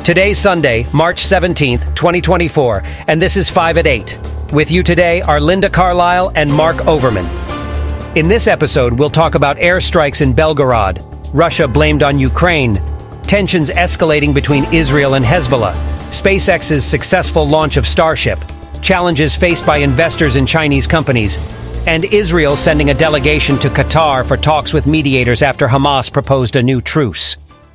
Today's Sunday, March 17th, 2024, and this is 5 at 8. With you today are Linda Carlisle and Mark Overman. In this episode, we'll talk about airstrikes in Belgorod, Russia blamed on Ukraine, tensions escalating between Israel and Hezbollah, SpaceX's successful launch of Starship, challenges faced by investors in Chinese companies, and Israel sending a delegation to Qatar for talks with mediators after Hamas proposed a new truce.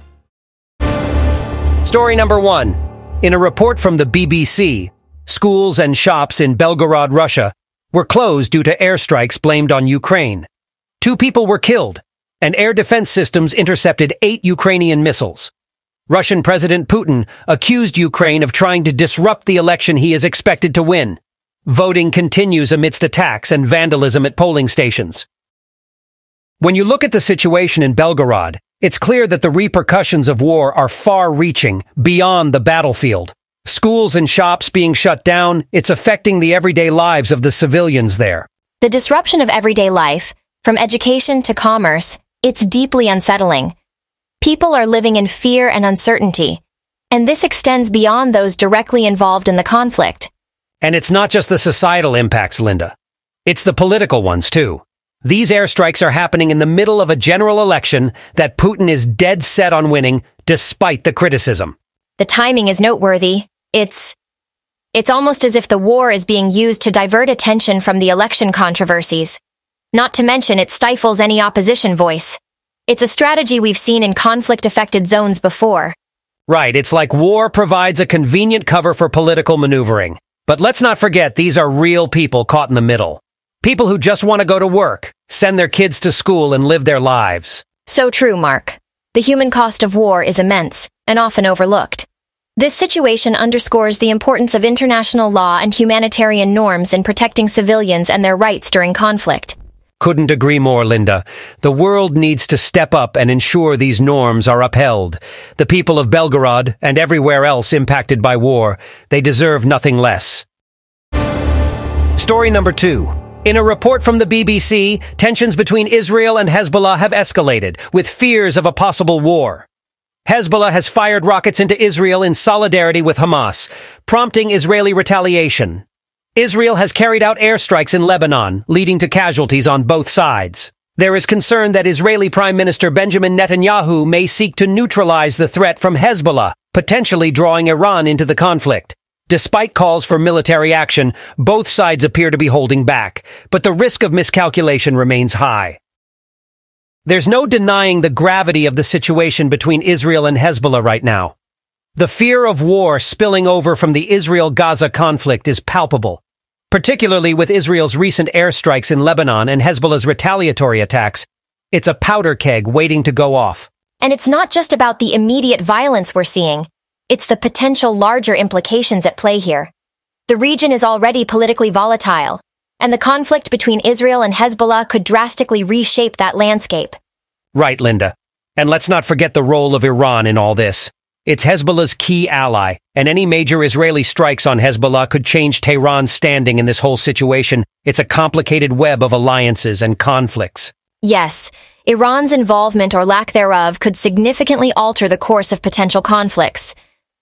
Story number 1. In a report from the BBC, schools and shops in Belgorod, Russia, were closed due to airstrikes blamed on Ukraine. 2 people were killed, and air defense systems intercepted 8 Ukrainian missiles. Russian President Putin accused Ukraine of trying to disrupt the election he is expected to win. Voting continues amidst attacks and vandalism at polling stations. When you look at the situation in Belgorod, it's clear that the repercussions of war are far-reaching, beyond the battlefield. Schools and shops being shut down, it's affecting the everyday lives of the civilians there. The disruption of everyday life, from education to commerce, it's deeply unsettling. People are living in fear and uncertainty, and this extends beyond those directly involved in the conflict. And it's not just the societal impacts, Linda. It's the political ones, too. These airstrikes are happening in the middle of a general election that Putin is dead set on winning, despite the criticism. The timing is noteworthy. It's almost as if the war is being used to divert attention from the election controversies. Not to mention it stifles any opposition voice. It's a strategy we've seen in conflict-affected zones before. Right, it's like war provides a convenient cover for political maneuvering. But let's not forget these are real people caught in the middle. People who just want to go to work, send their kids to school and live their lives. So true, Mark. The human cost of war is immense and often overlooked. This situation underscores the importance of international law and humanitarian norms in protecting civilians and their rights during conflict. Couldn't agree more, Linda. The world needs to step up and ensure these norms are upheld. The people of Belgorod and everywhere else impacted by war, they deserve nothing less. Story number 2. In a report from the BBC, tensions between Israel and Hezbollah have escalated, with fears of a possible war. Hezbollah has fired rockets into Israel in solidarity with Hamas, prompting Israeli retaliation. Israel has carried out airstrikes in Lebanon, leading to casualties on both sides. There is concern that Israeli Prime Minister Benjamin Netanyahu may seek to neutralize the threat from Hezbollah, potentially drawing Iran into the conflict. Despite calls for military action, both sides appear to be holding back, but the risk of miscalculation remains high. There's no denying the gravity of the situation between Israel and Hezbollah right now. The fear of war spilling over from the Israel-Gaza conflict is palpable, particularly with Israel's recent airstrikes in Lebanon and Hezbollah's retaliatory attacks. It's a powder keg waiting to go off. And it's not just about the immediate violence we're seeing. It's the potential larger implications at play here. The region is already politically volatile, and the conflict between Israel and Hezbollah could drastically reshape that landscape. Right, Linda. And let's not forget the role of Iran in all this. It's Hezbollah's key ally, and any major Israeli strikes on Hezbollah could change Tehran's standing in this whole situation. It's a complicated web of alliances and conflicts. Yes, Iran's involvement or lack thereof could significantly alter the course of potential conflicts.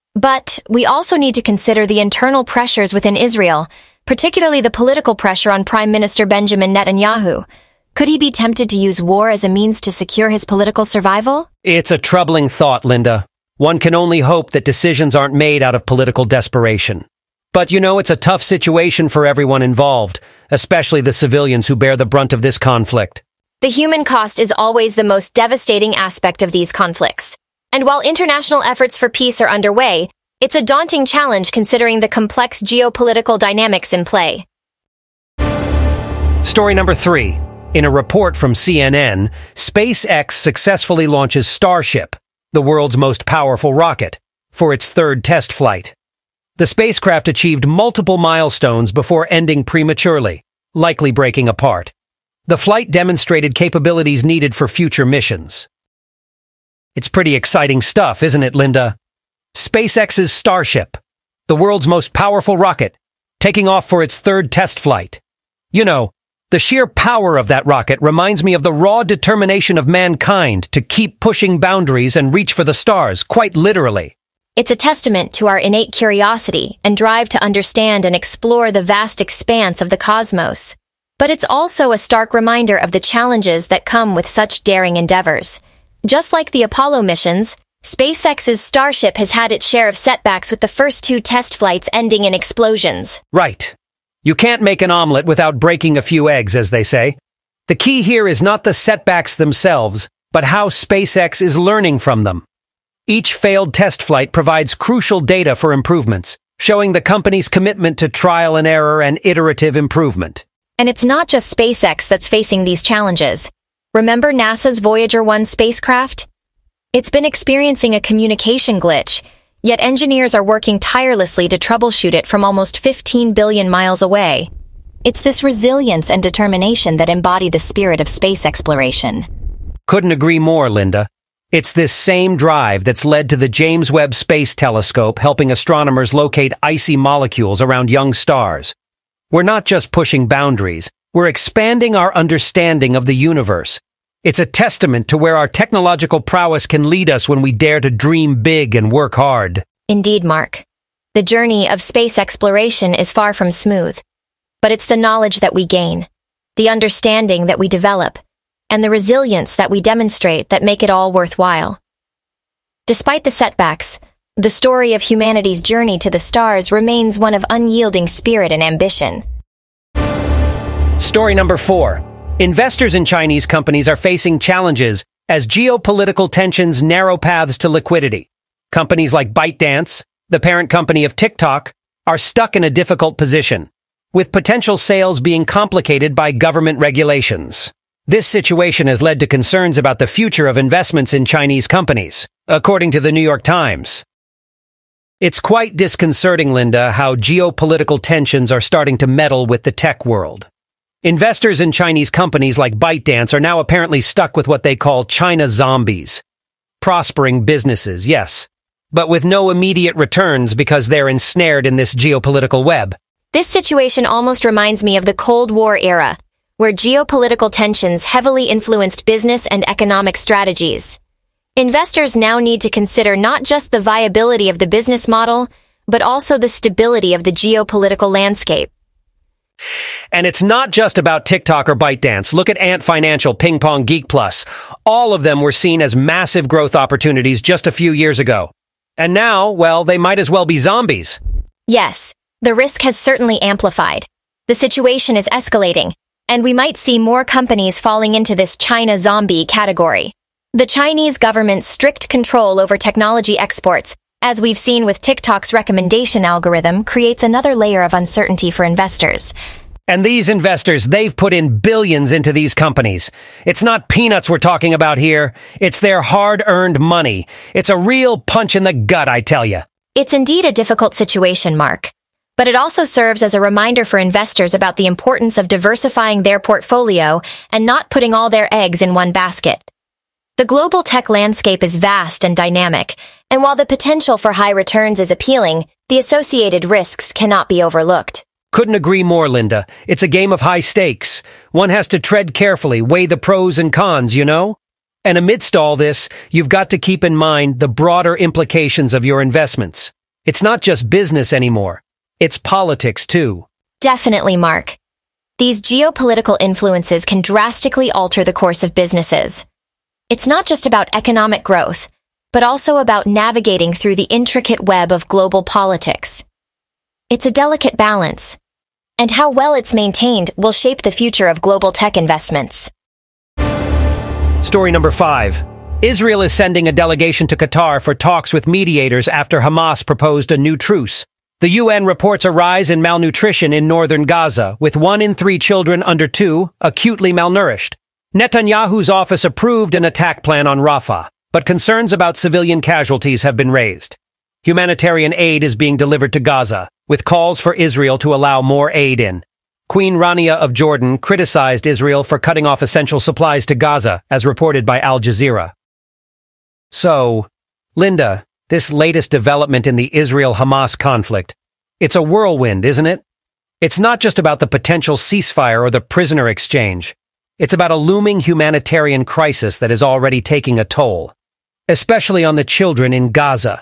But we also need to consider the internal pressures within Israel, particularly the political pressure on Prime Minister Benjamin Netanyahu. Could he be tempted to use war as a means to secure his political survival? It's a troubling thought, Linda. One can only hope that decisions aren't made out of political desperation. But it's a tough situation for everyone involved, especially the civilians who bear the brunt of this conflict. The human cost is always the most devastating aspect of these conflicts. And while international efforts for peace are underway, it's a daunting challenge considering the complex geopolitical dynamics in play. Story number 3. In a report from CNN, SpaceX successfully launches Starship, the world's most powerful rocket, for its 3rd test flight. The spacecraft achieved multiple milestones before ending prematurely, likely breaking apart. The flight demonstrated capabilities needed for future missions. It's pretty exciting stuff, isn't it, Linda? SpaceX's Starship, the world's most powerful rocket, taking off for its 3rd test flight. The sheer power of that rocket reminds me of the raw determination of mankind to keep pushing boundaries and reach for the stars, quite literally. It's a testament to our innate curiosity and drive to understand and explore the vast expanse of the cosmos. But it's also a stark reminder of the challenges that come with such daring endeavors. Just like the Apollo missions, SpaceX's Starship has had its share of setbacks with the first 2 test flights ending in explosions. Right. You can't make an omelet without breaking a few eggs, as they say. The key here is not the setbacks themselves, but how SpaceX is learning from them. Each failed test flight provides crucial data for improvements, showing the company's commitment to trial and error and iterative improvement. And it's not just SpaceX that's facing these challenges. Remember NASA's Voyager 1 spacecraft? It's been experiencing a communication glitch, yet engineers are working tirelessly to troubleshoot it from almost 15 billion miles away. It's this resilience and determination that embody the spirit of space exploration. Couldn't agree more, Linda. It's this same drive that's led to the James Webb Space Telescope helping astronomers locate icy molecules around young stars. We're not just pushing boundaries, we're expanding our understanding of the universe. It's a testament to where our technological prowess can lead us when we dare to dream big and work hard. Indeed, Mark. The journey of space exploration is far from smooth. But it's the knowledge that we gain, the understanding that we develop, and the resilience that we demonstrate that make it all worthwhile. Despite the setbacks, the story of humanity's journey to the stars remains one of unyielding spirit and ambition. Story number 4. Investors in Chinese companies are facing challenges as geopolitical tensions narrow paths to liquidity. Companies like ByteDance, the parent company of TikTok, are stuck in a difficult position, with potential sales being complicated by government regulations. This situation has led to concerns about the future of investments in Chinese companies, according to the New York Times. It's quite disconcerting, Linda, how geopolitical tensions are starting to meddle with the tech world. Investors in Chinese companies like ByteDance are now apparently stuck with what they call China zombies. Prospering businesses, yes, but with no immediate returns because they're ensnared in this geopolitical web. This situation almost reminds me of the Cold War era, where geopolitical tensions heavily influenced business and economic strategies. Investors now need to consider not just the viability of the business model, but also the stability of the geopolitical landscape. And it's not just about TikTok or ByteDance. Look at Ant Financial, Ping Pong, Geek Plus. All of them were seen as massive growth opportunities just a few years ago. And now, well, they might as well be zombies. Yes, the risk has certainly amplified. The situation is escalating, and we might see more companies falling into this China zombie category. The Chinese government's strict control over technology exports, as we've seen with TikTok's recommendation algorithm, creates another layer of uncertainty for investors. And these investors, they've put in billions into these companies. It's not peanuts we're talking about here. It's their hard-earned money. It's a real punch in the gut, I tell you. It's indeed a difficult situation, Mark. But it also serves as a reminder for investors about the importance of diversifying their portfolio and not putting all their eggs in one basket. The global tech landscape is vast and dynamic, and while the potential for high returns is appealing, the associated risks cannot be overlooked. Couldn't agree more, Linda. It's a game of high stakes. One has to tread carefully, weigh the pros and cons, you know? And amidst all this, you've got to keep in mind the broader implications of your investments. It's not just business anymore. It's politics, too. Definitely, Mark. These geopolitical influences can drastically alter the course of businesses. It's not just about economic growth, but also about navigating through the intricate web of global politics. It's a delicate balance, and how well it's maintained will shape the future of global tech investments. Story number 5. Israel is sending a delegation to Qatar for talks with mediators after Hamas proposed a new truce. The UN reports a rise in malnutrition in northern Gaza, with 1 in 3 children under 2 acutely malnourished. Netanyahu's office approved an attack plan on Rafah, but concerns about civilian casualties have been raised. Humanitarian aid is being delivered to Gaza, with calls for Israel to allow more aid in. Queen Rania of Jordan criticized Israel for cutting off essential supplies to Gaza, as reported by Al Jazeera. So, Linda, this latest development in the Israel-Hamas conflict, it's a whirlwind, isn't it? It's not just about the potential ceasefire or the prisoner exchange. It's about a looming humanitarian crisis that is already taking a toll, especially on the children in Gaza.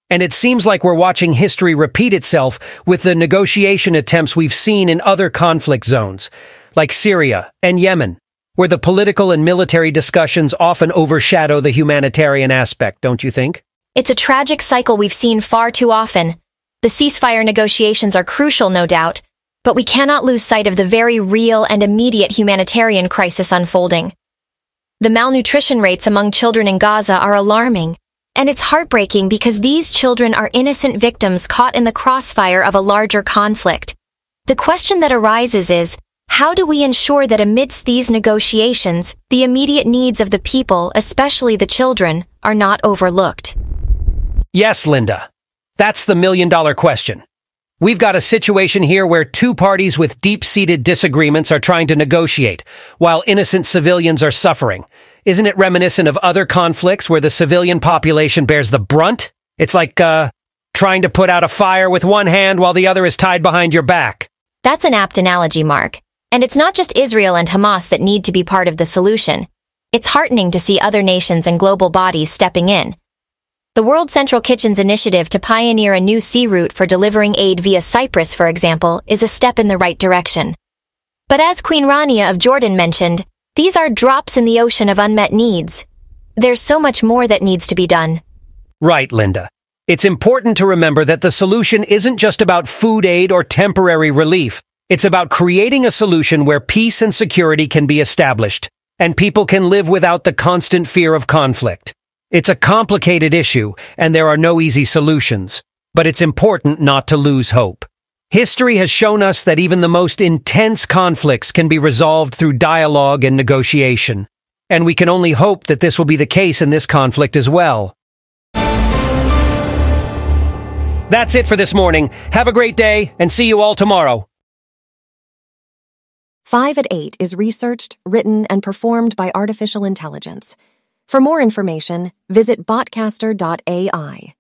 And it seems like we're watching history repeat itself with the negotiation attempts we've seen in other conflict zones, like Syria and Yemen, where the political and military discussions often overshadow the humanitarian aspect, don't you think? It's a tragic cycle we've seen far too often. The ceasefire negotiations are crucial, no doubt, but we cannot lose sight of the very real and immediate humanitarian crisis unfolding. The malnutrition rates among children in Gaza are alarming, and it's heartbreaking because these children are innocent victims caught in the crossfire of a larger conflict. The question that arises is, how do we ensure that amidst these negotiations, the immediate needs of the people, especially the children, are not overlooked? Yes, Linda. That's the million-dollar question. We've got a situation here where two parties with deep-seated disagreements are trying to negotiate, while innocent civilians are suffering. Isn't it reminiscent of other conflicts where the civilian population bears the brunt? It's like, trying to put out a fire with one hand while the other is tied behind your back. That's an apt analogy, Mark. And it's not just Israel and Hamas that need to be part of the solution. It's heartening to see other nations and global bodies stepping in. The World Central Kitchen's initiative to pioneer a new sea route for delivering aid via Cyprus, for example, is a step in the right direction. But as Queen Rania of Jordan mentioned, these are drops in the ocean of unmet needs. There's so much more that needs to be done. Right, Linda. It's important to remember that the solution isn't just about food aid or temporary relief. It's about creating a solution where peace and security can be established, and people can live without the constant fear of conflict. It's a complicated issue, and there are no easy solutions, but it's important not to lose hope. History has shown us that even the most intense conflicts can be resolved through dialogue and negotiation, and we can only hope that this will be the case in this conflict as well. That's it for this morning. Have a great day, and see you all tomorrow. 5 at 8 is researched, written, and performed by artificial intelligence. For more information, visit botcaster.ai.